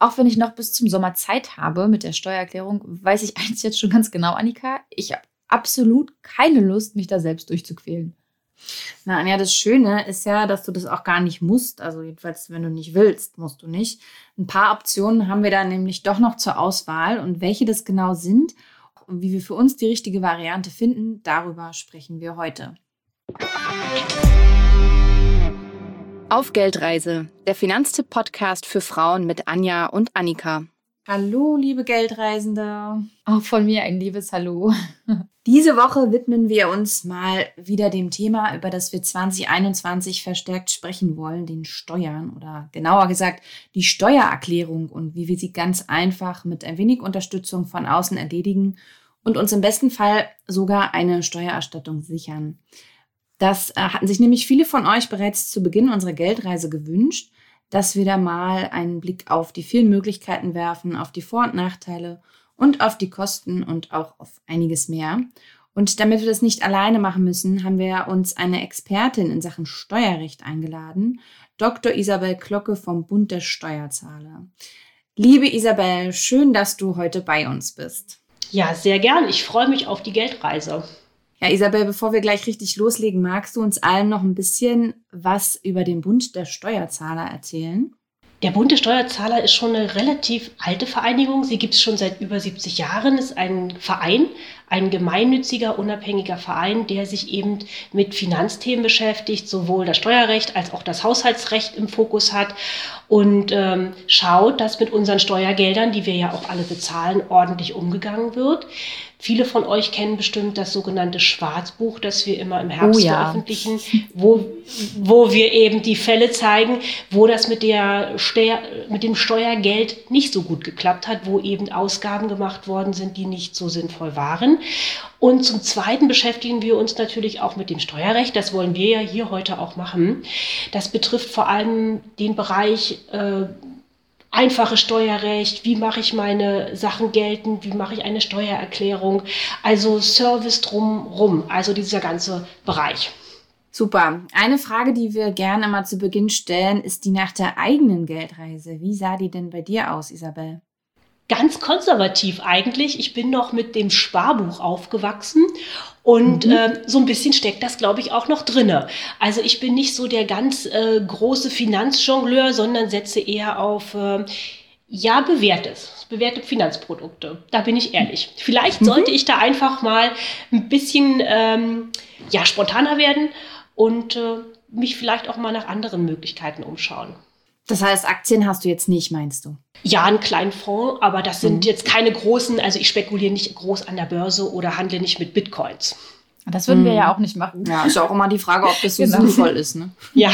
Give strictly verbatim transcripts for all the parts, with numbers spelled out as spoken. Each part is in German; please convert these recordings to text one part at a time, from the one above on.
Auch wenn ich noch bis zum Sommer Zeit habe mit der Steuererklärung, weiß ich eins jetzt schon ganz genau, Annika. Ich habe absolut keine Lust, mich da selbst durchzuquälen. Na, Anja, das Schöne ist ja, dass du das auch gar nicht musst. Also jedenfalls, wenn du nicht willst, musst du nicht. Ein paar Optionen haben wir da nämlich doch noch zur Auswahl. Und welche das genau sind und wie wir für uns die richtige Variante finden, darüber sprechen wir heute. Auf Geldreise, der Finanztipp-Podcast für Frauen mit Anja und Annika. Hallo, liebe Geldreisende. Auch von mir ein liebes Hallo. Diese Woche widmen wir uns mal wieder dem Thema, über das wir zwanzig einundzwanzig verstärkt sprechen wollen, den Steuern oder genauer gesagt die Steuererklärung und wie wir sie ganz einfach mit ein wenig Unterstützung von außen erledigen und uns im besten Fall sogar eine Steuererstattung sichern. Das äh, hatten sich nämlich viele von euch bereits zu Beginn unserer Geldreise gewünscht, dass wir da mal einen Blick auf die vielen Möglichkeiten werfen, auf die Vor- und Nachteile und auf die Kosten und auch auf einiges mehr. Und damit wir das nicht alleine machen müssen, haben wir uns eine Expertin in Sachen Steuerrecht eingeladen, Doktor Isabel Glocke vom Bund der Steuerzahler. Liebe Isabel, schön, dass du heute bei uns bist. Ja, sehr gern. Ich freue mich auf die Geldreise. Ja, Isabel, bevor wir gleich richtig loslegen, magst du uns allen noch ein bisschen was über den Bund der Steuerzahler erzählen? Der Bund der Steuerzahler ist schon eine relativ alte Vereinigung. Sie gibt es schon seit über siebzig Jahren. Es ist ein Verein, ein gemeinnütziger, unabhängiger Verein, der sich eben mit Finanzthemen beschäftigt, sowohl das Steuerrecht als auch das Haushaltsrecht im Fokus hat und ähm, schaut, dass mit unseren Steuergeldern, die wir ja auch alle bezahlen, ordentlich umgegangen wird. Viele von euch kennen bestimmt das sogenannte Schwarzbuch, das wir immer im Herbst oh ja. veröffentlichen, wo, wo wir eben die Fälle zeigen, wo das mit, der Steuer, mit dem Steuergeld nicht so gut geklappt hat, wo eben Ausgaben gemacht worden sind, die nicht so sinnvoll waren. Und zum Zweiten beschäftigen wir uns natürlich auch mit dem Steuerrecht. Das wollen wir ja hier heute auch machen. Das betrifft vor allem den Bereich äh, einfaches Steuerrecht, wie mache ich meine Sachen geltend, wie mache ich eine Steuererklärung, also Service drumherum, also dieser ganze Bereich. Super. Eine Frage, die wir gerne mal zu Beginn stellen, ist die nach der eigenen Geldreise. Wie sah die denn bei dir aus, Isabel? Ganz konservativ eigentlich. Ich bin noch mit dem Sparbuch aufgewachsen und mhm. äh, so ein bisschen steckt das, glaube ich, auch noch drinne. Also ich bin nicht so der ganz äh, große Finanzjongleur, sondern setze eher auf äh, ja bewährtes, bewährte Finanzprodukte. Da bin ich ehrlich. Vielleicht mhm. sollte ich da einfach mal ein bisschen ähm, ja spontaner werden und äh, mich vielleicht auch mal nach anderen Möglichkeiten umschauen. Das heißt, Aktien hast du jetzt nicht, meinst du? Ja, einen kleinen Fonds, aber das sind mhm. jetzt keine großen, also ich spekuliere nicht groß an der Börse oder handle nicht mit Bitcoins. Das würden mhm. wir ja auch nicht machen. Ja, ist ja auch immer die Frage, ob das so genau. sinnvoll ist, ne? Ja.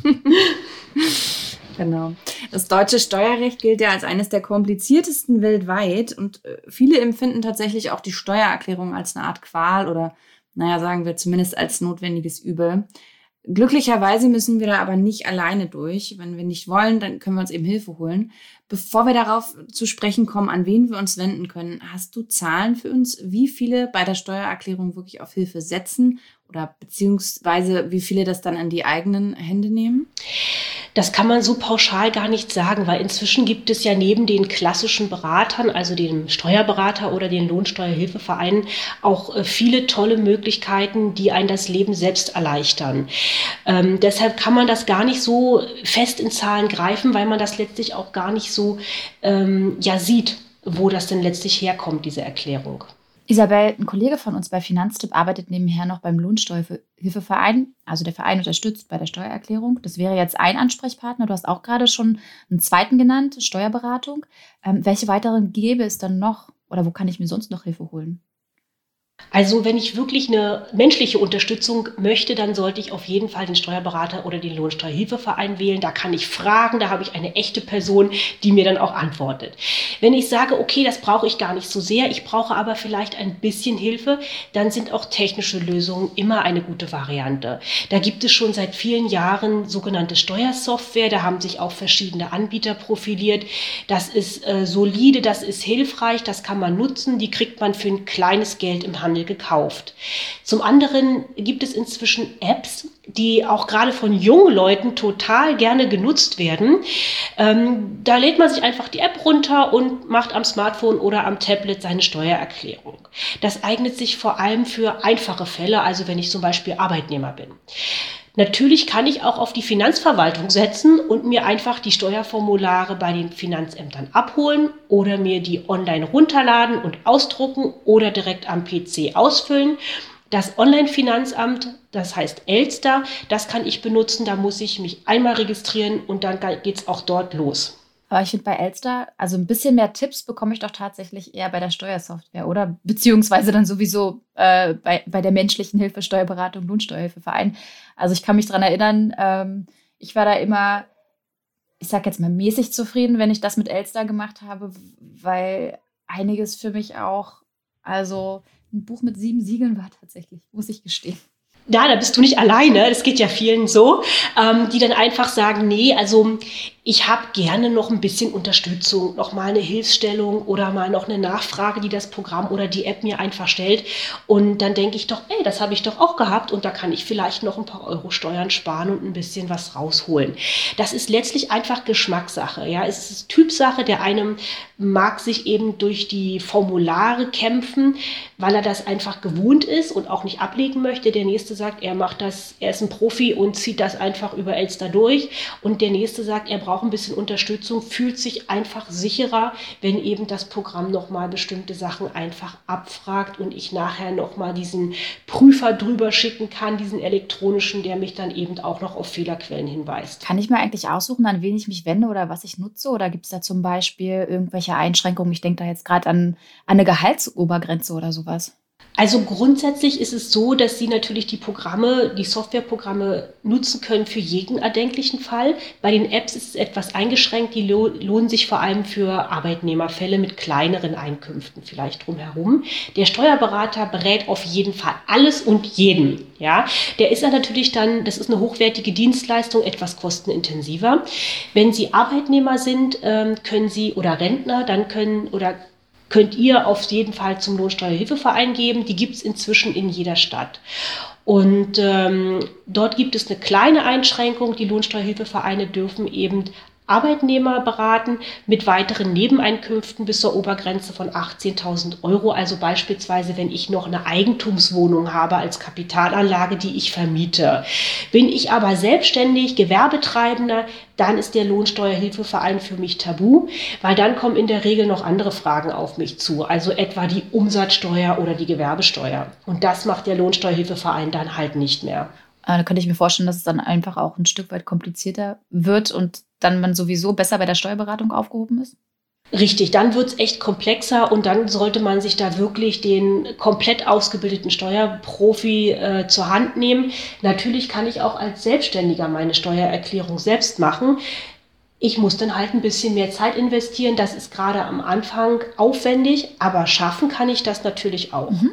Genau. Das deutsche Steuerrecht gilt ja als eines der kompliziertesten weltweit und viele empfinden tatsächlich auch die Steuererklärung als eine Art Qual oder, naja, sagen wir zumindest als notwendiges Übel. Glücklicherweise müssen wir da aber nicht alleine durch. Wenn wir nicht wollen, dann können wir uns eben Hilfe holen. Bevor wir darauf zu sprechen kommen, an wen wir uns wenden können, hast du Zahlen für uns, wie viele bei der Steuererklärung wirklich auf Hilfe setzen oder beziehungsweise wie viele das dann in die eigenen Hände nehmen? Das kann man so pauschal gar nicht sagen, weil inzwischen gibt es ja neben den klassischen Beratern, also dem Steuerberater oder den Lohnsteuerhilfevereinen, auch äh, viele tolle Möglichkeiten, die einen das Leben selbst erleichtern. Ähm, deshalb kann man das gar nicht so fest in Zahlen greifen, weil man das letztlich auch gar nicht so ähm, ja, sieht, wo das denn letztlich herkommt, diese Erklärung. Isabel, ein Kollege von uns bei Finanztipp arbeitet nebenher noch beim Lohnsteuerhilfeverein. Also der Verein unterstützt bei der Steuererklärung. Das wäre jetzt ein Ansprechpartner. Du hast auch gerade schon einen zweiten genannt, Steuerberatung. Ähm, welche weiteren gäbe es dann noch? Oder wo kann ich mir sonst noch Hilfe holen? Also wenn ich wirklich eine menschliche Unterstützung möchte, dann sollte ich auf jeden Fall den Steuerberater oder den Lohnsteuerhilfeverein wählen. Da kann ich fragen, da habe ich eine echte Person, die mir dann auch antwortet. Wenn ich sage, okay, das brauche ich gar nicht so sehr, ich brauche aber vielleicht ein bisschen Hilfe, dann sind auch technische Lösungen immer eine gute Variante. Da gibt es schon seit vielen Jahren sogenannte Steuersoftware, da haben sich auch verschiedene Anbieter profiliert. Das ist äh, solide, das ist hilfreich, das kann man nutzen, die kriegt man für ein kleines Geld im Handel Onlinehandel gekauft. Zum anderen gibt es inzwischen Apps, die auch gerade von jungen Leuten total gerne genutzt werden. Ähm, da lädt man sich einfach die App runter und macht am Smartphone oder am Tablet seine Steuererklärung. Das eignet sich vor allem für einfache Fälle, also wenn ich zum Beispiel Arbeitnehmer bin. Natürlich kann ich auch auf die Finanzverwaltung setzen und mir einfach die Steuerformulare bei den Finanzämtern abholen oder mir die online runterladen und ausdrucken oder direkt am P C ausfüllen. Das Online-Finanzamt, das heißt Elster, das kann ich benutzen, da muss ich mich einmal registrieren und dann geht es auch dort los. Aber ich finde bei Elster, also ein bisschen mehr Tipps bekomme ich doch tatsächlich eher bei der Steuersoftware, oder? Beziehungsweise dann sowieso äh, bei, bei der menschlichen Hilfe, Steuerberatung, Lohnsteuerhilfeverein. Also ich kann mich daran erinnern, ähm, ich war da immer, ich sag jetzt mal mäßig zufrieden, wenn ich das mit Elster gemacht habe, weil einiges für mich auch, also ein Buch mit sieben Siegeln war tatsächlich, muss ich gestehen. Ja, da bist du nicht alleine, das geht ja vielen so, ähm, die dann einfach sagen, nee, also ich habe gerne noch ein bisschen Unterstützung, noch mal eine Hilfsstellung oder mal noch eine Nachfrage, die das Programm oder die App mir einfach stellt. Und dann denke ich doch, ey, das habe ich doch auch gehabt und da kann ich vielleicht noch ein paar Euro Steuern sparen und ein bisschen was rausholen. Das ist letztlich einfach Geschmackssache. Ja, es ist Typsache. Der eine mag sich eben durch die Formulare kämpfen, weil er das einfach gewohnt ist und auch nicht ablegen möchte. Der nächste sagt, er macht das, er ist ein Profi und zieht das einfach über Elster durch. Und der nächste sagt, er braucht ein bisschen Unterstützung, fühlt sich einfach sicherer, wenn eben das Programm nochmal bestimmte Sachen einfach abfragt und ich nachher nochmal diesen Prüfer drüber schicken kann, diesen elektronischen, der mich dann eben auch noch auf Fehlerquellen hinweist. Kann ich mir eigentlich aussuchen, an wen ich mich wende oder was ich nutze? Oder gibt es da zum Beispiel irgendwelche Einschränkungen? Ich denke da jetzt gerade an, an eine Gehaltsobergrenze oder sowas. Also grundsätzlich ist es so, dass Sie natürlich die Programme, die Softwareprogramme nutzen können für jeden erdenklichen Fall. Bei den Apps ist es etwas eingeschränkt, die lo- lohnen sich vor allem für Arbeitnehmerfälle mit kleineren Einkünften vielleicht drumherum. Der Steuerberater berät auf jeden Fall alles und jeden. Ja, der ist ja natürlich dann, das ist eine hochwertige Dienstleistung, etwas kostenintensiver. Wenn Sie Arbeitnehmer sind, ähm, können Sie oder Rentner, dann können oder könnt ihr auf jeden Fall zum Lohnsteuerhilfeverein geben. Die gibt es inzwischen in jeder Stadt. Und ähm, dort gibt es eine kleine Einschränkung. Die Lohnsteuerhilfevereine dürfen eben Arbeitnehmer beraten mit weiteren Nebeneinkünften bis zur Obergrenze von achtzehntausend Euro. Also beispielsweise, wenn ich noch eine Eigentumswohnung habe als Kapitalanlage, die ich vermiete. Bin ich aber selbstständig, Gewerbetreibender, dann ist der Lohnsteuerhilfeverein für mich tabu, weil dann kommen in der Regel noch andere Fragen auf mich zu, also etwa die Umsatzsteuer oder die Gewerbesteuer. Und das macht der Lohnsteuerhilfeverein dann halt nicht mehr. Da könnte ich mir vorstellen, dass es dann einfach auch ein Stück weit komplizierter wird und dann man sowieso besser bei der Steuerberatung aufgehoben ist? Richtig, dann wird es echt komplexer und dann sollte man sich da wirklich den komplett ausgebildeten Steuerprofi äh, zur Hand nehmen. Natürlich kann ich auch als Selbstständiger meine Steuererklärung selbst machen. Ich muss dann halt ein bisschen mehr Zeit investieren. Das ist gerade am Anfang aufwendig, aber schaffen kann ich das natürlich auch. Mhm.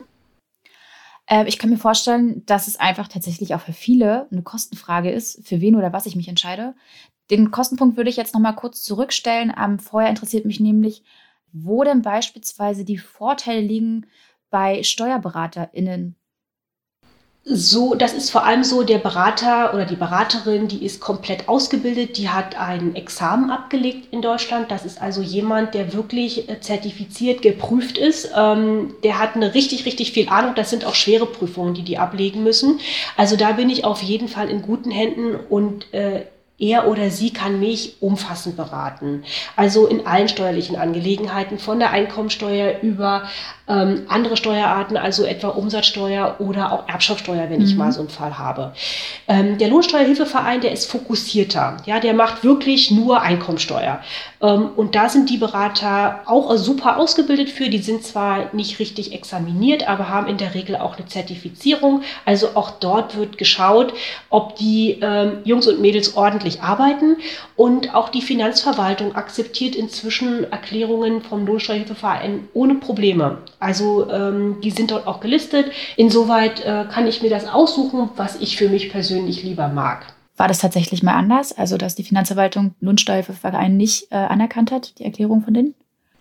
Äh, ich kann mir vorstellen, dass es einfach tatsächlich auch für viele eine Kostenfrage ist, für wen oder was ich mich entscheide. Den Kostenpunkt würde ich jetzt noch mal kurz zurückstellen. Ähm, vorher interessiert mich nämlich, wo denn beispielsweise die Vorteile liegen bei SteuerberaterInnen. So, das ist vor allem so, der Berater oder die Beraterin, die ist komplett ausgebildet, die hat ein Examen abgelegt in Deutschland. Das ist also jemand, der wirklich zertifiziert, geprüft ist. Ähm, der hat eine richtig, richtig viel Ahnung. Das sind auch schwere Prüfungen, die die ablegen müssen. Also da bin ich auf jeden Fall in guten Händen und äh, er oder sie kann mich umfassend beraten. Also in allen steuerlichen Angelegenheiten, von der Einkommensteuer über ähm, andere Steuerarten, also etwa Umsatzsteuer oder auch Erbschaftssteuer, wenn mhm. ich mal so einen Fall habe. Ähm, der Lohnsteuerhilfeverein, der ist fokussierter. Ja, der macht wirklich nur Einkommensteuer. Ähm, und da sind die Berater auch super ausgebildet für. Die sind zwar nicht richtig examiniert, aber haben in der Regel auch eine Zertifizierung. Also auch dort wird geschaut, ob die ähm, Jungs und Mädels ordentlich arbeiten, und auch die Finanzverwaltung akzeptiert inzwischen Erklärungen vom Lohnsteuerhilfeverein ohne Probleme. Also ähm, die sind dort auch gelistet. Insoweit äh, kann ich mir das aussuchen, was ich für mich persönlich lieber mag. War das tatsächlich mal anders? Also dass die Finanzverwaltung Lohnsteuerhilfeverein nicht äh, anerkannt hat, die Erklärung von denen?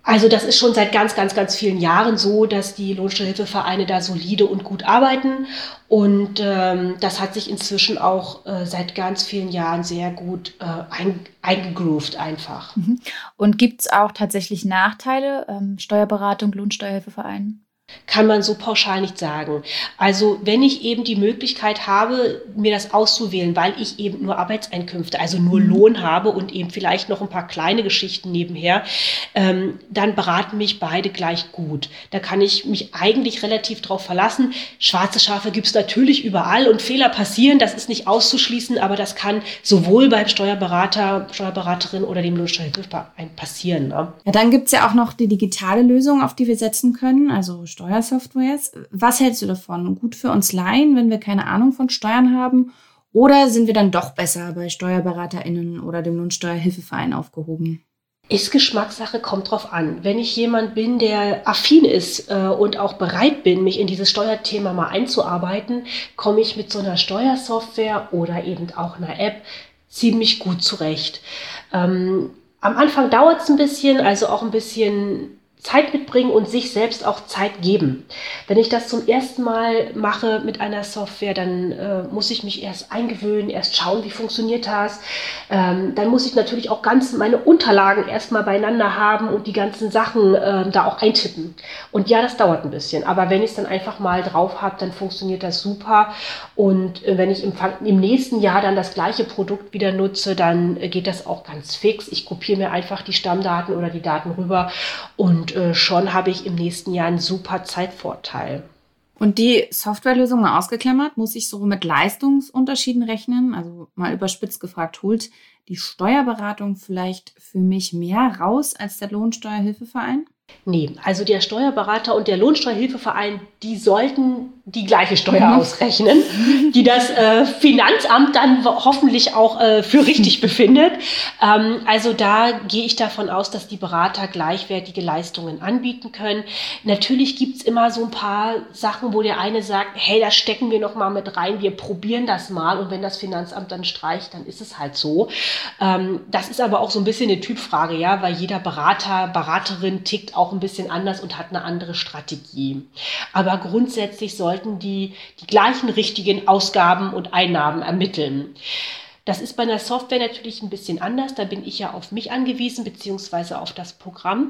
Also das ist schon seit ganz, ganz, ganz vielen Jahren so, dass die Lohnsteuerhilfevereine da solide und gut arbeiten. Und ähm, das hat sich inzwischen auch äh, seit ganz vielen Jahren sehr gut äh, ein, eingegroovt einfach. Und gibt es auch tatsächlich Nachteile, ähm, Steuerberatung, Lohnsteuerhilfeverein? Kann man so pauschal nicht sagen. Also wenn ich eben die Möglichkeit habe, mir das auszuwählen, weil ich eben nur Arbeitseinkünfte, also nur Lohn habe und eben vielleicht noch ein paar kleine Geschichten nebenher, ähm, dann beraten mich beide gleich gut. Da kann ich mich eigentlich relativ drauf verlassen. Schwarze Schafe gibt es natürlich überall und Fehler passieren, das ist nicht auszuschließen, aber das kann sowohl beim Steuerberater, Steuerberaterin oder dem Lohnsteuerhilfeverein passieren. Ne? Ja, dann gibt es ja auch noch die digitale Lösung, auf die wir setzen können, also Steuersoftwares. Was hältst du davon? Gut für uns Laien, wenn wir keine Ahnung von Steuern haben? Oder sind wir dann doch besser bei SteuerberaterInnen oder dem Lohnsteuerhilfeverein aufgehoben? Ist Geschmackssache, kommt drauf an. Wenn ich jemand bin, der affin ist äh, und auch bereit bin, mich in dieses Steuerthema mal einzuarbeiten, komme ich mit so einer Steuersoftware oder eben auch einer App ziemlich gut zurecht. Ähm, am Anfang dauert es ein bisschen, also auch ein bisschen Zeit mitbringen und sich selbst auch Zeit geben. Wenn ich das zum ersten Mal mache mit einer Software, dann äh, muss ich mich erst eingewöhnen, erst schauen, wie funktioniert das. Ähm, dann muss ich natürlich auch ganz meine Unterlagen erstmal beieinander haben und die ganzen Sachen äh, da auch eintippen. Und ja, das dauert ein bisschen. Aber wenn ich es dann einfach mal drauf habe, dann funktioniert das super. Und äh, wenn ich im, im nächsten Jahr dann das gleiche Produkt wieder nutze, dann äh, geht das auch ganz fix. Ich kopiere mir einfach die Stammdaten oder die Daten rüber und schon habe ich im nächsten Jahr einen super Zeitvorteil. Und die Softwarelösung mal ausgeklammert, muss ich so mit Leistungsunterschieden rechnen? Also mal überspitzt gefragt, holt die Steuerberatung vielleicht für mich mehr raus als der Lohnsteuerhilfeverein? Nee, also der Steuerberater und der Lohnsteuerhilfeverein, die sollten die gleiche Steuer mhm. ausrechnen, die das äh, Finanzamt dann hoffentlich auch äh, für richtig befindet. Ähm, also da gehe ich davon aus, dass die Berater gleichwertige Leistungen anbieten können. Natürlich gibt es immer so ein paar Sachen, wo der eine sagt, hey, das stecken wir noch mal mit rein, wir probieren das mal. Und wenn das Finanzamt dann streicht, dann ist es halt so. Ähm, das ist aber auch so ein bisschen eine Typfrage, ja, weil jeder Berater, Beraterin tickt auch ein bisschen anders und hat eine andere Strategie. Aber grundsätzlich sollten die die gleichen richtigen Ausgaben und Einnahmen ermitteln. Das ist bei einer Software natürlich ein bisschen anders. Da bin ich ja auf mich angewiesen, beziehungsweise auf das Programm.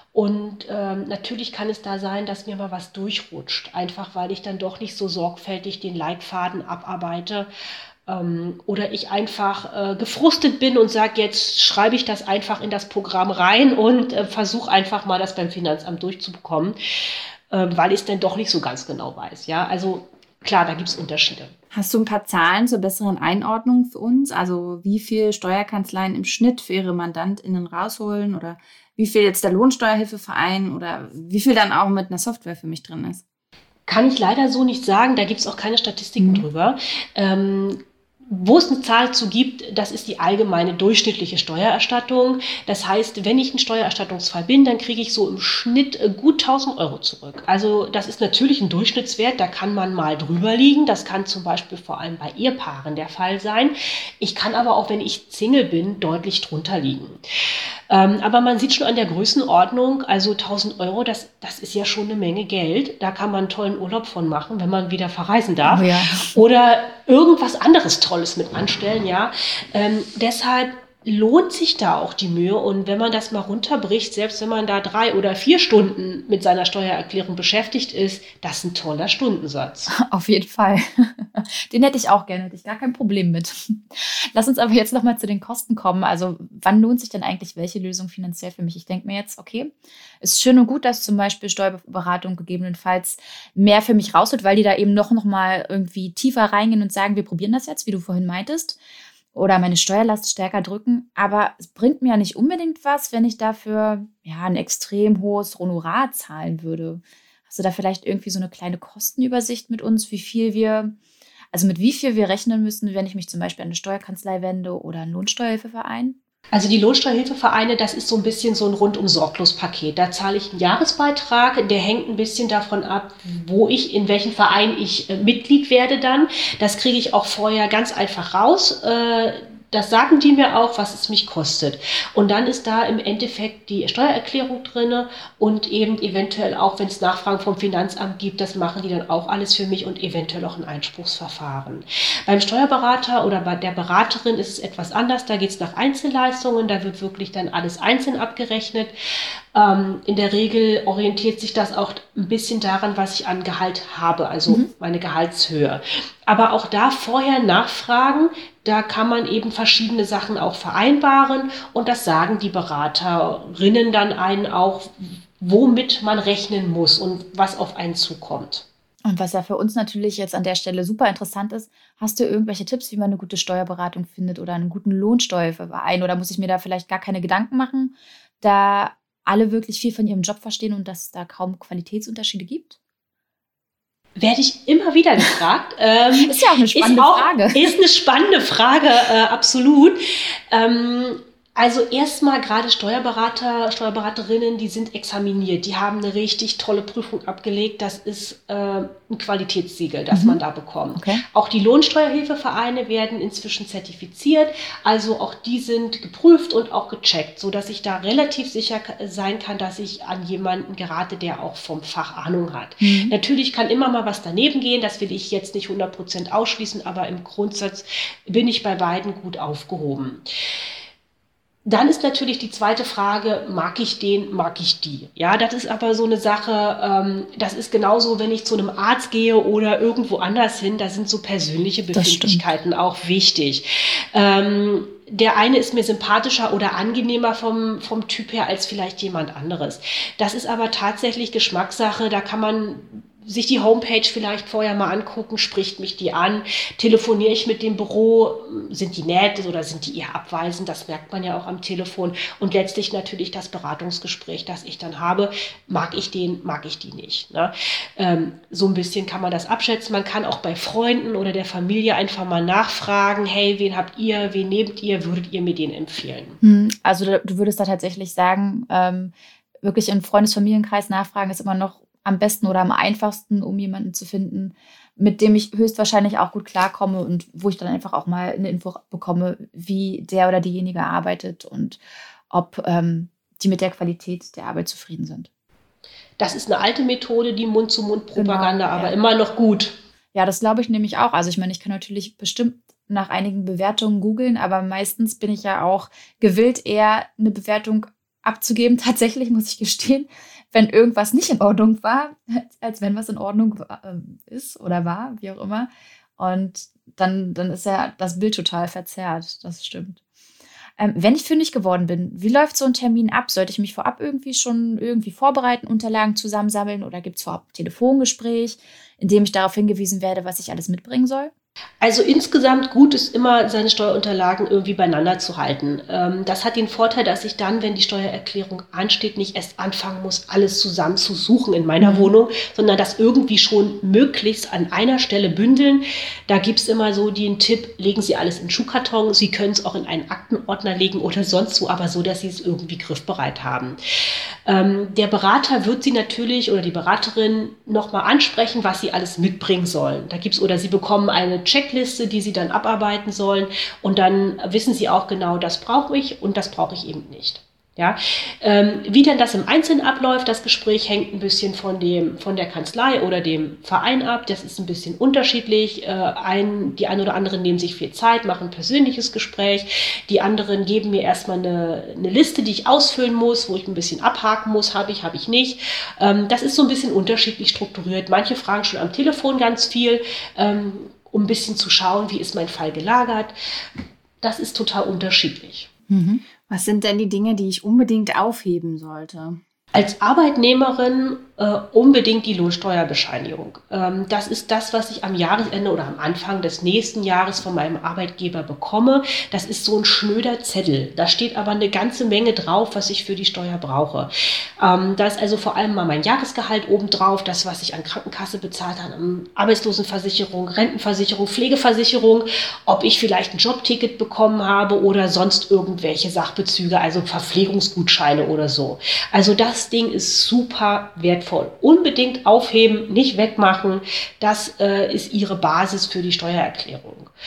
Und ähm, natürlich kann es da sein, dass mir mal was durchrutscht. Einfach weil ich dann doch nicht so sorgfältig den Leitfaden abarbeite. Ähm, oder ich einfach äh, gefrustet bin und sage, jetzt schreibe ich das einfach in das Programm rein und äh, versuche einfach mal das beim Finanzamt durchzubekommen, äh, weil ich es dann doch nicht so ganz genau weiß. Ja, also klar, da gibt es Unterschiede. Hast du ein paar Zahlen zur besseren Einordnung für uns? Also wie viel Steuerkanzleien im Schnitt für ihre MandantInnen rausholen oder wie viel jetzt der Lohnsteuerhilfeverein oder wie viel dann auch mit einer Software für mich drin ist? Kann ich leider so nicht sagen, da gibt es auch keine Statistiken mhm. drüber. Ähm, Wo es eine Zahl zu gibt, das ist die allgemeine durchschnittliche Steuererstattung. Das heißt, wenn ich ein Steuererstattungsfall bin, dann kriege ich so im Schnitt gut tausend Euro zurück. Also das ist natürlich ein Durchschnittswert, da kann man mal drüber liegen. Das kann zum Beispiel vor allem bei Ehepaaren der Fall sein. Ich kann aber auch, wenn ich Single bin, deutlich drunter liegen. Ähm, aber man sieht schon an der Größenordnung, also tausend Euro, das, das ist ja schon eine Menge Geld. Da kann man einen tollen Urlaub von machen, wenn man wieder verreisen darf. Oh ja. Oder irgendwas anderes Tolles mit anstellen, ja. Ähm, deshalb lohnt sich da auch die Mühe. Und wenn man das mal runterbricht, selbst wenn man da drei oder vier Stunden mit seiner Steuererklärung beschäftigt ist, das ist ein toller Stundensatz. Auf jeden Fall. Den hätte ich auch gerne, hätte ich gar kein Problem mit. Lass uns aber jetzt nochmal zu den Kosten kommen. Also wann lohnt sich denn eigentlich welche Lösung finanziell für mich? Ich denke mir jetzt, okay, ist schön und gut, dass zum Beispiel Steuerberatung gegebenenfalls mehr für mich rausholt, weil die da eben noch, noch mal irgendwie tiefer reingehen und sagen, wir probieren das jetzt, wie du vorhin meintest. Oder meine Steuerlast stärker drücken. Aber es bringt mir ja nicht unbedingt was, wenn ich dafür ja ein extrem hohes Honorar zahlen würde. Hast du da vielleicht irgendwie so eine kleine Kostenübersicht mit uns, wie viel wir, also mit wie viel wir rechnen müssen, wenn ich mich zum Beispiel an eine Steuerkanzlei wende oder einen Lohnsteuerhilfeverein? Also die Lohnsteuerhilfevereine, das ist so ein bisschen so ein Rundum-Sorglos-Paket. Da zahle ich einen Jahresbeitrag, der hängt ein bisschen davon ab, wo ich, in welchem Verein ich äh, Mitglied werde dann. Das kriege ich auch vorher ganz einfach raus. Äh, das sagen die mir auch, was es mich kostet. Und dann ist da im Endeffekt die Steuererklärung drin und eben eventuell auch, wenn es Nachfragen vom Finanzamt gibt, das machen die dann auch alles für mich und eventuell auch ein Einspruchsverfahren. Beim Steuerberater oder bei der Beraterin ist es etwas anders. Da geht es nach Einzelleistungen, da wird wirklich dann alles einzeln abgerechnet. Ähm, in der Regel orientiert sich das auch ein bisschen daran, was ich an Gehalt habe, also mhm. meine Gehaltshöhe. Aber auch da vorher nachfragen, da kann man eben verschiedene Sachen auch vereinbaren und das sagen die Beraterinnen dann einen auch, womit man rechnen muss und was auf einen zukommt. Und was ja für uns natürlich jetzt an der Stelle super interessant ist, hast du irgendwelche Tipps, wie man eine gute Steuerberatung findet oder einen guten Lohnsteuerverein? Oder muss ich mir da vielleicht gar keine Gedanken machen, da alle wirklich viel von ihrem Job verstehen und dass es da kaum Qualitätsunterschiede gibt? Werde ich immer wieder gefragt. Ähm, ist ja auch eine spannende ist auch, Frage. Ist eine spannende Frage, äh, absolut. Ähm, also erstmal gerade Steuerberater, Steuerberaterinnen, die sind examiniert. Die haben eine richtig tolle Prüfung abgelegt. Das ist äh, ein Qualitätssiegel, das mhm. man da bekommt. Okay. Auch die Lohnsteuerhilfevereine werden inzwischen zertifiziert. Also auch die sind geprüft und auch gecheckt, sodass ich da relativ sicher sein kann, dass ich an jemanden gerate, der auch vom Fach Ahnung hat. Mhm. Natürlich kann immer mal was daneben gehen. Das will ich jetzt nicht hundert Prozent ausschließen, aber im Grundsatz bin ich bei beiden gut aufgehoben. Dann ist natürlich die zweite Frage, mag ich den, mag ich die? Ja, das ist aber so eine Sache, ähm, das ist genauso, wenn ich zu einem Arzt gehe oder irgendwo anders hin, da sind so persönliche Befindlichkeiten auch wichtig. Ähm, der eine ist mir sympathischer oder angenehmer vom, vom Typ her als vielleicht jemand anderes. Das ist aber tatsächlich Geschmackssache, da kann man sich die Homepage vielleicht vorher mal angucken, spricht mich die an, telefoniere ich mit dem Büro, sind die nett oder sind die eher abweisend, das merkt man ja auch am Telefon und letztlich natürlich das Beratungsgespräch, das ich dann habe, mag ich den, mag ich die nicht. Ne? Ähm, so ein bisschen kann man das abschätzen, man kann auch bei Freunden oder der Familie einfach mal nachfragen, hey, wen habt ihr, wen nehmt ihr, würdet ihr mir den empfehlen? Also du würdest da tatsächlich sagen, ähm, wirklich im Freundes-Familienkreis nachfragen ist immer noch am besten oder am einfachsten, um jemanden zu finden, mit dem ich höchstwahrscheinlich auch gut klarkomme und wo ich dann einfach auch mal eine Info bekomme, wie der oder diejenige arbeitet und ob ähm, die mit der Qualität der Arbeit zufrieden sind. Das ist eine alte Methode, die Mund-zu-Mund-Propaganda, genau, aber ja. immer noch gut. Ja, das glaube ich nämlich auch. Also ich meine, ich kann natürlich bestimmt nach einigen Bewertungen googeln, aber meistens bin ich ja auch gewillt, eher eine Bewertung abzugeben. Tatsächlich muss ich gestehen, wenn irgendwas nicht in Ordnung war, als wenn was in Ordnung war, äh, ist oder war, wie auch immer. Und dann, dann ist ja das Bild total verzerrt. Das stimmt. Ähm, wenn ich fündig geworden bin, wie läuft so ein Termin ab? Sollte ich mich vorab irgendwie schon irgendwie vorbereiten, Unterlagen zusammensammeln oder gibt es vorab ein Telefongespräch, in dem ich darauf hingewiesen werde, was ich alles mitbringen soll? Also insgesamt gut ist immer, seine Steuerunterlagen irgendwie beieinander zu halten. Ähm, das hat den Vorteil, dass ich dann, wenn die Steuererklärung ansteht, nicht erst anfangen muss, alles zusammen zu suchen in meiner mhm. Wohnung, sondern das irgendwie schon möglichst an einer Stelle bündeln. Da gibt es immer so den Tipp, legen Sie alles in Schuhkarton. Sie können es auch in einen Aktenordner legen oder sonst wo, aber so, dass Sie es irgendwie griffbereit haben. Ähm, der Berater wird Sie natürlich oder die Beraterin nochmal ansprechen, was Sie alles mitbringen sollen. Da gibt's oder Sie bekommen eine Checkliste, die Sie dann abarbeiten sollen und dann wissen Sie auch genau, das brauche ich und das brauche ich eben nicht. Ja, ähm, wie denn das im Einzelnen abläuft, das Gespräch hängt ein bisschen von dem, von der Kanzlei oder dem Verein ab. Das ist ein bisschen unterschiedlich. Äh, ein, die einen oder anderen nehmen sich viel Zeit, machen ein persönliches Gespräch. Die anderen geben mir erstmal eine, eine Liste, die ich ausfüllen muss, wo ich ein bisschen abhaken muss, habe ich, habe ich nicht. Ähm, das ist so ein bisschen unterschiedlich strukturiert. Manche fragen schon am Telefon ganz viel, ähm, um ein bisschen zu schauen, wie ist mein Fall gelagert. Das ist total unterschiedlich. Mhm. Was sind denn die Dinge, die ich unbedingt aufheben sollte? Als Arbeitnehmerin äh, unbedingt die Lohnsteuerbescheinigung. Ähm, das ist das, was ich am Jahresende oder am Anfang des nächsten Jahres von meinem Arbeitgeber bekomme. Das ist so ein schnöder Zettel. Da steht aber eine ganze Menge drauf, was ich für die Steuer brauche. Ähm, da ist also vor allem mal mein Jahresgehalt obendrauf, das, was ich an Krankenkasse bezahlt habe, an Arbeitslosenversicherung, Rentenversicherung, Pflegeversicherung, ob ich vielleicht ein Jobticket bekommen habe oder sonst irgendwelche Sachbezüge, also Verpflegungsgutscheine oder so. Also das Ding ist super wertvoll. Unbedingt aufheben, nicht wegmachen. Das äh, ist Ihre Basis für die Steuererklärung.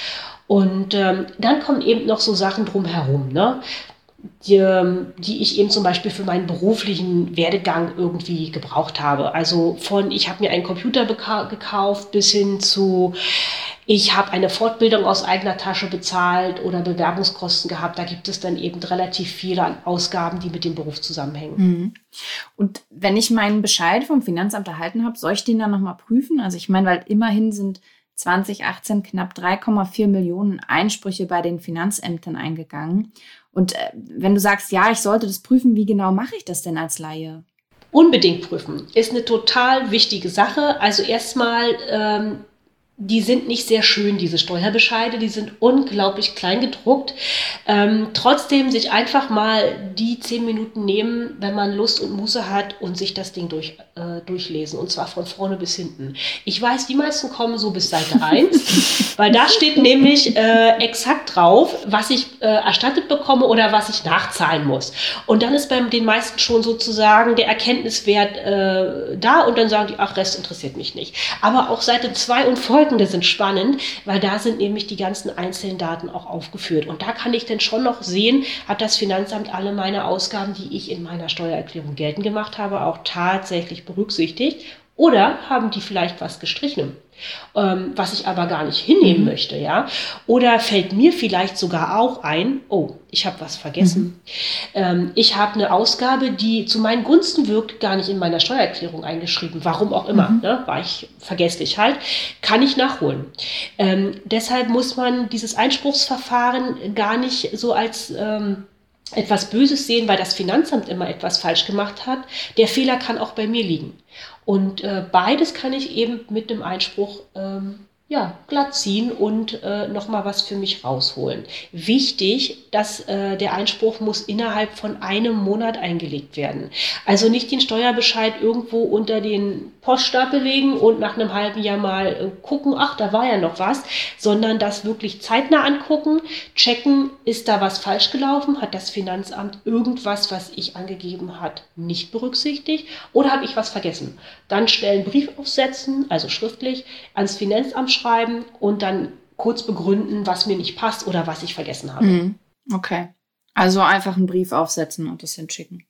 Und ähm, dann kommen eben noch so Sachen drumherum, ne? Die, die ich eben zum Beispiel für meinen beruflichen Werdegang irgendwie gebraucht habe. Also von, ich habe mir einen Computer beka- gekauft, bis hin zu, ich habe eine Fortbildung aus eigener Tasche bezahlt oder Bewerbungskosten gehabt. Da gibt es dann eben relativ viele an Ausgaben, die mit dem Beruf zusammenhängen. Mhm. Und wenn ich meinen Bescheid vom Finanzamt erhalten habe, soll ich den dann nochmal prüfen? Also ich meine, weil immerhin sind zwanzig achtzehn knapp drei Komma vier Millionen Einsprüche bei den Finanzämtern eingegangen. Und äh, wenn du sagst, ja, ich sollte das prüfen, wie genau mache ich das denn als Laie? Unbedingt prüfen. Ist eine total wichtige Sache. Also erstmal, ähm, die sind nicht sehr schön, diese Steuerbescheide. Die sind unglaublich klein gedruckt. Ähm, trotzdem sich einfach mal die zehn Minuten nehmen, wenn man Lust und Muße hat und sich das Ding durch, äh, durchlesen. Und zwar von vorne bis hinten. Ich weiß, die meisten kommen so bis Seite eins, weil da steht nämlich äh, exakt drauf, was ich äh, erstattet bekomme oder was ich nachzahlen muss. Und dann ist bei den meisten schon sozusagen der Erkenntniswert äh, da und dann sagen die, ach, Rest interessiert mich nicht. Aber auch Seite zwei und folgende sind spannend, weil da sind nämlich die ganzen einzelnen Daten auch aufgeführt. Und da kann ich dann schon noch sehen, hat das Finanzamt alle meine Ausgaben, die ich in meiner Steuererklärung geltend gemacht habe, auch tatsächlich berücksichtigt. Oder haben die vielleicht was gestrichen, ähm, was ich aber gar nicht hinnehmen mhm. möchte, ja? Oder fällt mir vielleicht sogar auch ein, oh, ich habe was vergessen. Mhm. Ähm, ich habe eine Ausgabe, die zu meinen Gunsten wirkt, gar nicht in meiner Steuererklärung eingeschrieben. Warum auch immer, mhm. ne? War ich vergesslich halt. Kann ich nachholen. Ähm, deshalb muss man dieses Einspruchsverfahren gar nicht so als ähm, etwas Böses sehen, weil das Finanzamt immer etwas falsch gemacht hat. Der Fehler kann auch bei mir liegen. Und äh, beides kann ich eben mit dem Einspruch ähm, ja, glatt ziehen und äh, nochmal was für mich rausholen. Wichtig, dass äh, der Einspruch muss innerhalb von einem Monat eingelegt werden. Also nicht den Steuerbescheid irgendwo unter den Poststapel legen und nach einem halben Jahr mal äh, gucken, ach, da war ja noch was, sondern das wirklich zeitnah angucken, checken, ist da was falsch gelaufen, hat das Finanzamt irgendwas, was ich angegeben hat, nicht berücksichtigt oder habe ich was vergessen. Dann schnell einen Brief aufsetzen, also schriftlich, ans Finanzamt schreiben und dann kurz begründen, was mir nicht passt oder was ich vergessen habe. Mhm. Okay. Also einfach einen Brief aufsetzen und das hinschicken.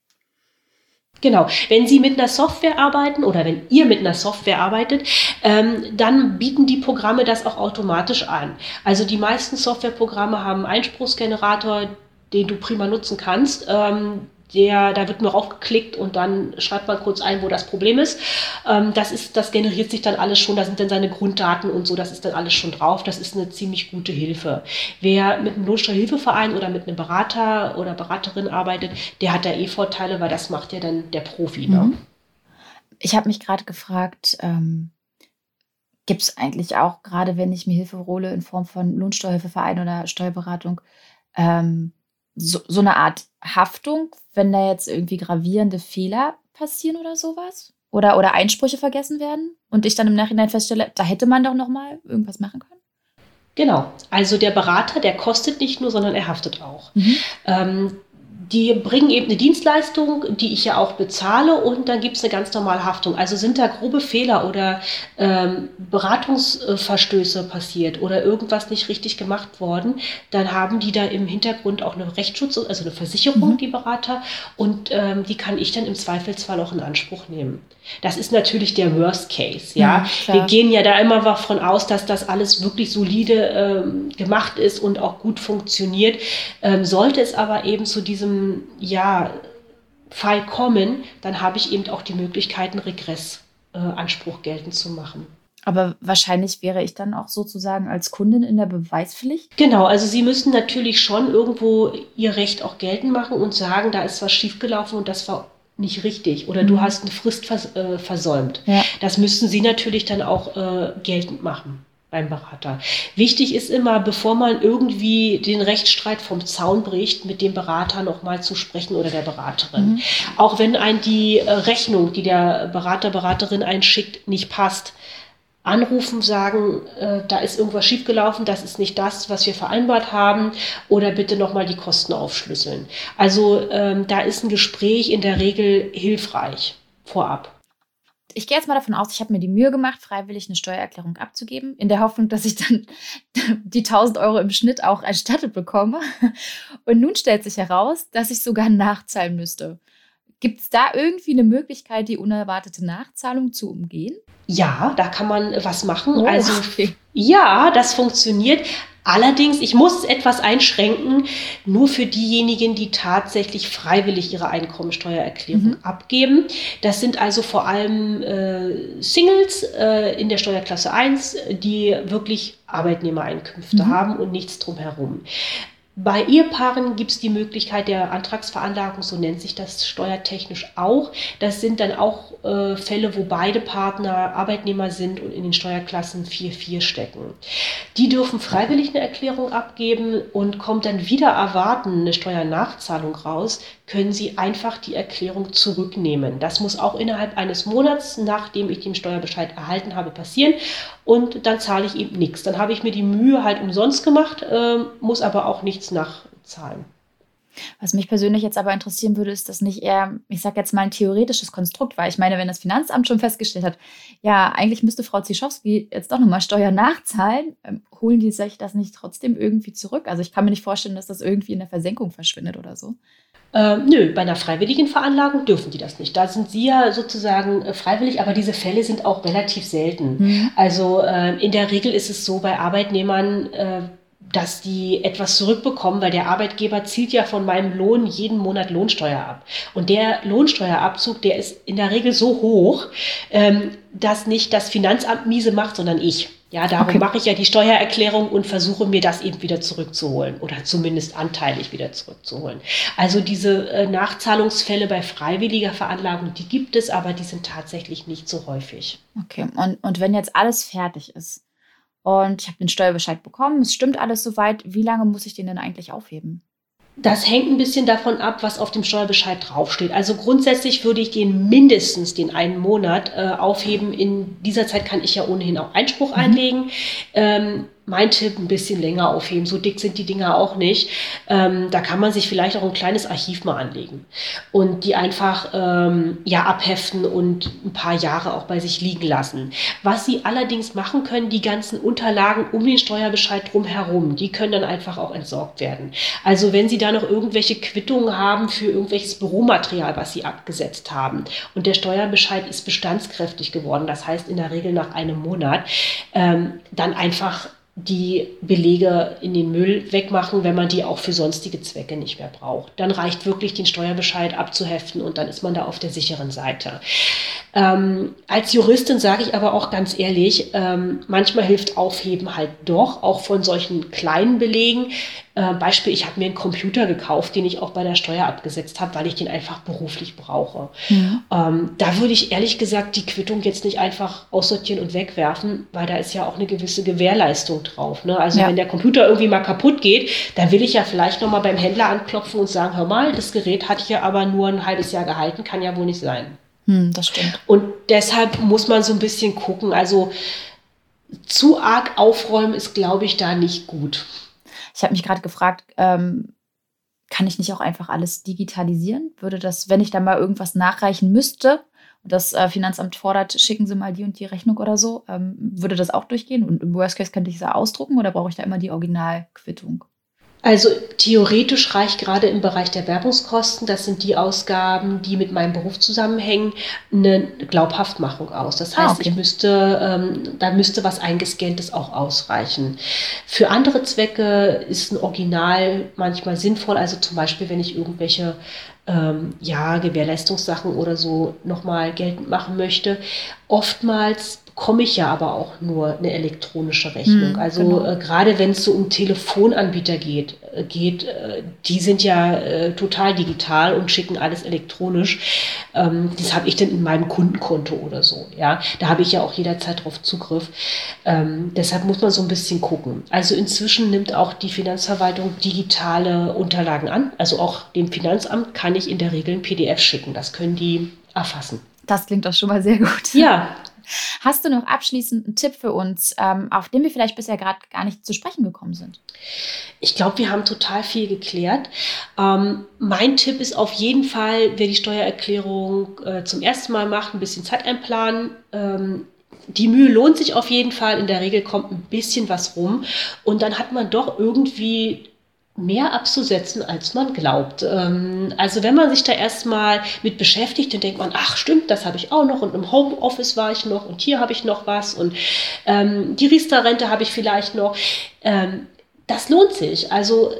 Genau. Wenn Sie mit einer Software arbeiten oder wenn ihr mit einer Software arbeitet, ähm, dann bieten die Programme das auch automatisch an. Also die meisten Softwareprogramme haben einen Einspruchsgenerator, den du prima nutzen kannst. Ähm, Der, da wird nur raufgeklickt und dann schreibt man kurz ein, wo das Problem ist. Ähm, das ist, das generiert sich dann alles schon, da sind dann seine Grunddaten und so, das ist dann alles schon drauf. Das ist eine ziemlich gute Hilfe. Wer mit einem Lohnsteuerhilfeverein oder mit einem Berater oder Beraterin arbeitet, der hat da eh Vorteile, weil das macht ja dann der Profi. Ne? Mhm. Ich habe mich gerade gefragt, ähm, gibt es eigentlich auch, gerade wenn ich mir Hilfe hole in Form von Lohnsteuerhilfeverein oder Steuerberatung, ähm, So, so eine Art Haftung, wenn da jetzt irgendwie gravierende Fehler passieren oder sowas? Oder, oder Einsprüche vergessen werden und ich dann im Nachhinein feststelle, da hätte man doch noch mal irgendwas machen können? Genau. Also der Berater, der kostet nicht nur, sondern er haftet auch. Mhm. Ähm, die bringen eben eine Dienstleistung, die ich ja auch bezahle und dann gibt es eine ganz normale Haftung. Also sind da grobe Fehler oder ähm, Beratungsverstöße passiert oder irgendwas nicht richtig gemacht worden, dann haben die da im Hintergrund auch eine Rechtsschutz, also eine Versicherung, Mhm. die Berater, und ähm, die kann ich dann im Zweifelsfall auch in Anspruch nehmen. Das ist natürlich der Worst Case, ja. Ja, klar. Wir gehen ja da immer davon aus, dass das alles wirklich solide ähm, gemacht ist und auch gut funktioniert. Ähm, sollte es aber eben zu diesem ja, Fall kommen, dann habe ich eben auch die Möglichkeit, einen Regressanspruch äh, geltend zu machen. Aber wahrscheinlich wäre ich dann auch sozusagen als Kundin in der Beweispflicht. Genau, also Sie müssen natürlich schon irgendwo Ihr Recht auch geltend machen und sagen, da ist was schiefgelaufen und das war nicht richtig oder Mhm. du hast eine Frist vers äh, versäumt. Ja. Das müssten Sie natürlich dann auch äh, geltend machen beim Berater. Wichtig ist immer, bevor man irgendwie den Rechtsstreit vom Zaun bricht, mit dem Berater nochmal zu sprechen oder der Beraterin. Mhm. Auch wenn ein die äh, Rechnung, die der Berater, Beraterin einschickt, nicht passt, anrufen, sagen, äh, da ist irgendwas schiefgelaufen, das ist nicht das, was wir vereinbart haben, oder bitte nochmal die Kosten aufschlüsseln. Also ähm, da ist ein Gespräch in der Regel hilfreich vorab. Ich gehe jetzt mal davon aus, ich habe mir die Mühe gemacht, freiwillig eine Steuererklärung abzugeben, in der Hoffnung, dass ich dann die tausend Euro im Schnitt auch erstattet bekomme. Und nun stellt sich heraus, dass ich sogar nachzahlen müsste. Gibt es da irgendwie eine Möglichkeit, die unerwartete Nachzahlung zu umgehen? Ja, da kann man was machen. Oh, also okay. ja, das funktioniert. Allerdings, ich muss es etwas einschränken, nur für diejenigen, die tatsächlich freiwillig ihre Einkommensteuererklärung mhm. abgeben. Das sind also vor allem äh, Singles äh, in der Steuerklasse eins, die wirklich Arbeitnehmereinkünfte mhm. haben und nichts drumherum. Bei Ehepaaren gibt es die Möglichkeit der Antragsveranlagung, so nennt sich das steuertechnisch auch. Das sind dann auch äh, Fälle, wo beide Partner Arbeitnehmer sind und in den Steuerklassen vier vier stecken. Die dürfen freiwillig eine Erklärung abgeben und kommt dann wieder erwarten eine Steuernachzahlung raus, können sie einfach die Erklärung zurücknehmen. Das muss auch innerhalb eines Monats, nachdem ich den Steuerbescheid erhalten habe, passieren. Und dann zahle ich eben nichts. Dann habe ich mir die Mühe halt umsonst gemacht, äh, muss aber auch nichts nachzahlen. Was mich persönlich jetzt aber interessieren würde, ist das nicht eher, ich sage jetzt mal, ein theoretisches Konstrukt, weil ich meine, wenn das Finanzamt schon festgestellt hat, ja, eigentlich müsste Frau Zischowski jetzt doch nochmal Steuern nachzahlen, ähm, holen die sich das nicht trotzdem irgendwie zurück? Also ich kann mir nicht vorstellen, dass das irgendwie in der Versenkung verschwindet oder so. Ähm, nö, bei einer freiwilligen Veranlagung dürfen die das nicht. Da sind sie ja sozusagen äh, freiwillig, aber diese Fälle sind auch relativ selten. Mhm. Also äh, in der Regel ist es so bei Arbeitnehmern, äh, dass die etwas zurückbekommen, weil der Arbeitgeber zieht ja von meinem Lohn jeden Monat Lohnsteuer ab. Und der Lohnsteuerabzug, der ist in der Regel so hoch, ähm, dass nicht das Finanzamt miese macht, sondern ich. Ja, darum okay. mache ich ja die Steuererklärung und versuche mir das eben wieder zurückzuholen oder zumindest anteilig wieder zurückzuholen. Also diese äh, Nachzahlungsfälle bei freiwilliger Veranlagung, die gibt es, aber die sind tatsächlich nicht so häufig. Okay, und, und wenn jetzt alles fertig ist und ich habe den Steuerbescheid bekommen, es stimmt alles soweit, wie lange muss ich den denn eigentlich aufheben? Das hängt ein bisschen davon ab, was auf dem Steuerbescheid draufsteht. Also grundsätzlich würde ich den mindestens den einen Monat äh, aufheben. In dieser Zeit kann ich ja ohnehin auch Einspruch mhm. einlegen. Ähm, mein Tipp, ein bisschen länger aufheben. So dick sind die Dinger auch nicht. Ähm, da kann man sich vielleicht auch ein kleines Archiv mal anlegen und die einfach ähm, ja, abheften und ein paar Jahre auch bei sich liegen lassen. Was Sie allerdings machen können, die ganzen Unterlagen um den Steuerbescheid drumherum, die können dann einfach auch entsorgt werden. Also wenn Sie da noch irgendwelche Quittungen haben für irgendwelches Büromaterial, was Sie abgesetzt haben und der Steuerbescheid ist bestandskräftig geworden, das heißt in der Regel nach einem Monat, ähm, dann einfach die Belege in den Müll wegmachen, wenn man die auch für sonstige Zwecke nicht mehr braucht. Dann reicht wirklich, den Steuerbescheid abzuheften und dann ist man da auf der sicheren Seite. Ähm, als Juristin sage ich aber auch ganz ehrlich, ähm, manchmal hilft Aufheben halt doch, auch von solchen kleinen Belegen. Äh, Beispiel, ich habe mir einen Computer gekauft, den ich auch bei der Steuer abgesetzt habe, weil ich den einfach beruflich brauche. Mhm. Ähm, da würde ich ehrlich gesagt die Quittung jetzt nicht einfach aussortieren und wegwerfen, weil da ist ja auch eine gewisse Gewährleistung drauf. Ne? Also ja. wenn der Computer irgendwie mal kaputt geht, dann will ich ja vielleicht nochmal beim Händler anklopfen und sagen, hör mal, das Gerät hat hier aber nur ein halbes Jahr gehalten, kann ja wohl nicht sein. Hm, das stimmt. Und deshalb muss man so ein bisschen gucken. Also zu arg aufräumen ist, glaube ich, da nicht gut. Ich habe mich gerade gefragt, ähm, kann ich nicht auch einfach alles digitalisieren? Würde das, wenn ich da mal irgendwas nachreichen müsste und das äh, Finanzamt fordert, schicken Sie mal die und die Rechnung oder so, ähm, würde das auch durchgehen? Und im Worst Case könnte ich es ausdrucken oder brauche ich da immer die Originalquittung? Also theoretisch reicht gerade im Bereich der Werbungskosten, das sind die Ausgaben, die mit meinem Beruf zusammenhängen, eine Glaubhaftmachung aus. Das heißt, ah, okay. ich müsste, ähm, da müsste was Eingescanntes auch ausreichen. Für andere Zwecke ist ein Original manchmal sinnvoll, also zum Beispiel, wenn ich irgendwelche ähm, ja, Gewährleistungssachen oder so nochmal geltend machen möchte. Oftmals bekomme ich ja aber auch nur eine elektronische Rechnung. Hm, also genau. äh, gerade wenn es so um Telefonanbieter geht, äh, geht äh, die sind ja äh, total digital und schicken alles elektronisch. Ähm, das habe ich dann in meinem Kundenkonto oder so. Ja, da habe ich ja auch jederzeit drauf Zugriff. Ähm, deshalb muss man so ein bisschen gucken. Also inzwischen nimmt auch die Finanzverwaltung digitale Unterlagen an. Also auch dem Finanzamt kann ich in der Regel ein P D F schicken. Das können die erfassen. Das klingt doch schon mal sehr gut. Ja. Hast du noch abschließend einen Tipp für uns, ähm, auf den wir vielleicht bisher gerade gar nicht zu sprechen gekommen sind? Ich glaube, wir haben total viel geklärt. Ähm, mein Tipp ist auf jeden Fall, wer die Steuererklärung äh, zum ersten Mal macht, ein bisschen Zeit einplanen. Ähm, die Mühe lohnt sich auf jeden Fall. In der Regel kommt ein bisschen was rum. Und dann hat man doch irgendwie mehr abzusetzen, als man glaubt. Ähm, also wenn man sich da erstmal mit beschäftigt, dann denkt man, ach stimmt, das habe ich auch noch und im Homeoffice war ich noch und hier habe ich noch was und ähm, die Riester-Rente habe ich vielleicht noch. Ähm, das lohnt sich. Also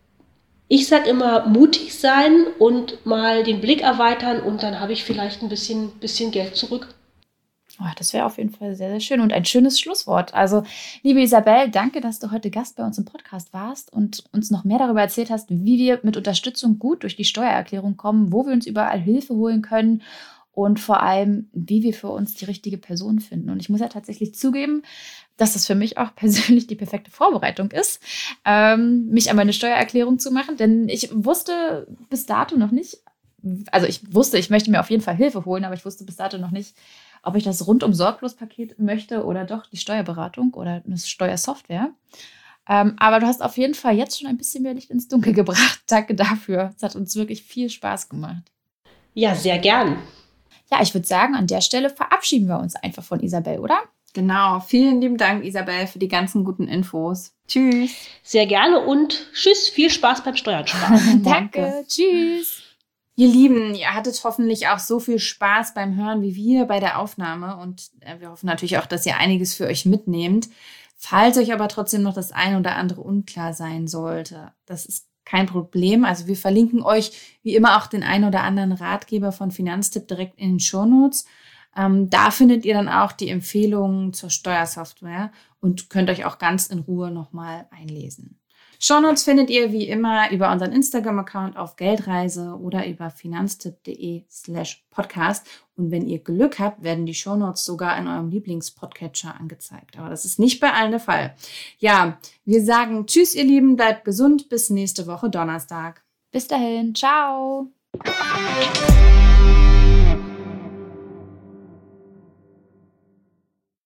ich sage immer, mutig sein und mal den Blick erweitern und dann habe ich vielleicht ein bisschen, bisschen Geld zurück. Oh, das wäre auf jeden Fall sehr, sehr schön und ein schönes Schlusswort. Also, liebe Isabel, danke, dass du heute Gast bei uns im Podcast warst und uns noch mehr darüber erzählt hast, wie wir mit Unterstützung gut durch die Steuererklärung kommen, wo wir uns überall Hilfe holen können und vor allem, wie wir für uns die richtige Person finden. Und ich muss ja tatsächlich zugeben, dass das für mich auch persönlich die perfekte Vorbereitung ist, ähm, mich an meine Steuererklärung zu machen, denn ich wusste bis dato noch nicht, also ich wusste, ich möchte mir auf jeden Fall Hilfe holen, aber ich wusste bis dato noch nicht, ob ich das Rundum-Sorglos-Paket möchte oder doch die Steuerberatung oder eine Steuersoftware. Ähm, aber du hast auf jeden Fall jetzt schon ein bisschen mehr Licht ins Dunkel gebracht. Danke dafür. Es hat uns wirklich viel Spaß gemacht. Ja, sehr gern. Ja, ich würde sagen, an der Stelle verabschieden wir uns einfach von Isabel, oder? Genau. Vielen lieben Dank, Isabel, für die ganzen guten Infos. Tschüss. Sehr gerne und tschüss. Viel Spaß beim Steuern sparen. Danke. Tschüss. Ihr Lieben, ihr hattet hoffentlich auch so viel Spaß beim Hören wie wir bei der Aufnahme und wir hoffen natürlich auch, dass ihr einiges für euch mitnehmt. Falls euch aber trotzdem noch das ein oder andere unklar sein sollte, das ist kein Problem. Also wir verlinken euch wie immer auch den ein oder anderen Ratgeber von Finanztipp direkt in den Shownotes. Ähm, da findet ihr dann auch die Empfehlungen zur Steuersoftware und könnt euch auch ganz in Ruhe nochmal einlesen. Shownotes findet ihr wie immer über unseren Instagram-Account auf Geldreise oder über finanztipp.de slash podcast. Und wenn ihr Glück habt, werden die Shownotes sogar in eurem Lieblings-Podcatcher angezeigt. Aber das ist nicht bei allen der Fall. Ja, wir sagen tschüss, ihr Lieben, bleibt gesund, bis nächste Woche Donnerstag. Bis dahin, ciao.